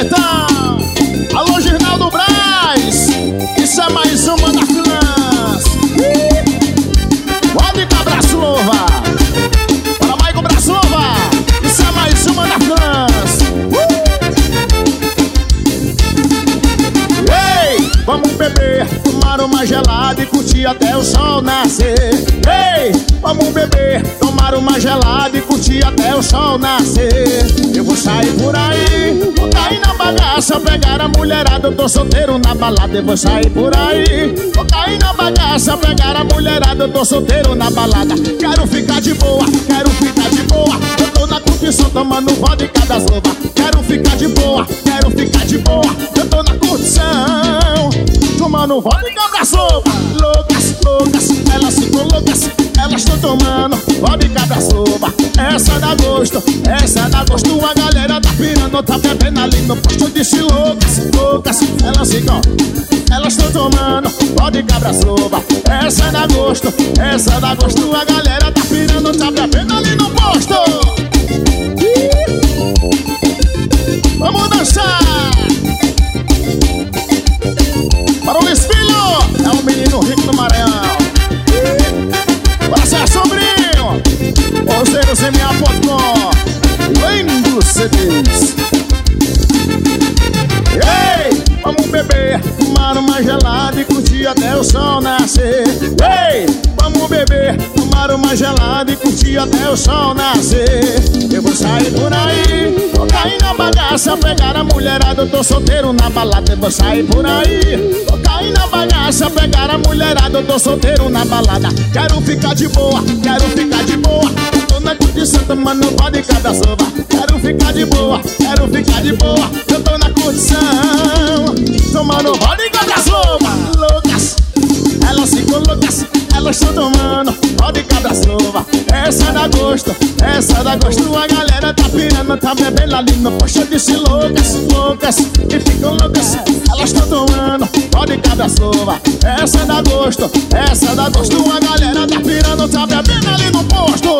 Sertão. Alô, Girnaldo Braz. Isso é mais uma da Filãs. Pode cá, Braço Louva. Para Maico, Braço Louva. Isso é mais uma da Filãs. Ei, vamos beber, tomar uma gelada e curtir até o sol nascer. Ei, vamos beber, tomar uma gelada e curtir até o sol nascer. Eu vou sair por aí, vou cair na bagaça, pegar a mulherada. Eu tô solteiro na balada. Eu vou sair por aí, vou cair na bagaça, pegar a mulherada. Eu tô solteiro na balada. Quero ficar de boa, quero ficar de boa. Eu tô na curtição tomando vodka das louva. Quero ficar de boa, quero ficar de boa. Eu tô na curtição tomando vodka das louva. Loucas, loucas, elas ficam loucas. Elas estão tomando vodka das louva. Essa dá gosto, essa dá gosto. A galera tá pirando, tá bebendo ali no posto. Eu disse loucas, loucas, elas ficam. Elas estão tomando vodka das louva. Essa dá gosto, essa dá gosto. A galera tá pirando, tá bebendo ali no posto. Vamos dançar. Para o Luiz Filho, é um menino rico do Maranhão. Para ser sobrinho, Roseiro CMA.com. Vem dos CDs. Ei, vamos beber, tomar uma gelada e curtir até o sol nascer. Ei, vamos beber, tomar uma gelada e curtir até o sol nascer. Eu vou sair por aí, vou cair na bagaça, pegar a mulherada. Eu tô solteiro na balada. Eu vou sair por aí, vou cair na bagaça, pegar a mulherada. Eu tô solteiro na balada. Quero ficar de boa, quero ficar de boa. Eu tô na curtição tomando vodka da sova. Quero ficar de boa, quero ficar de boa. Eu tô na curtição tomando vodka da sova. Loucas, elas ficam loucas. Elas estão tomando vodka da sova. Essa dá gosto, essa dá gosto. A galera tá pirando, tá bebendo ali no posto. Eu disse loucas, loucas, que ficam loucas. Elas estão tomando vodka da sova. Essa dá gosto, essa dá gosto. A galera tá pirando, tá bebendo ali no posto.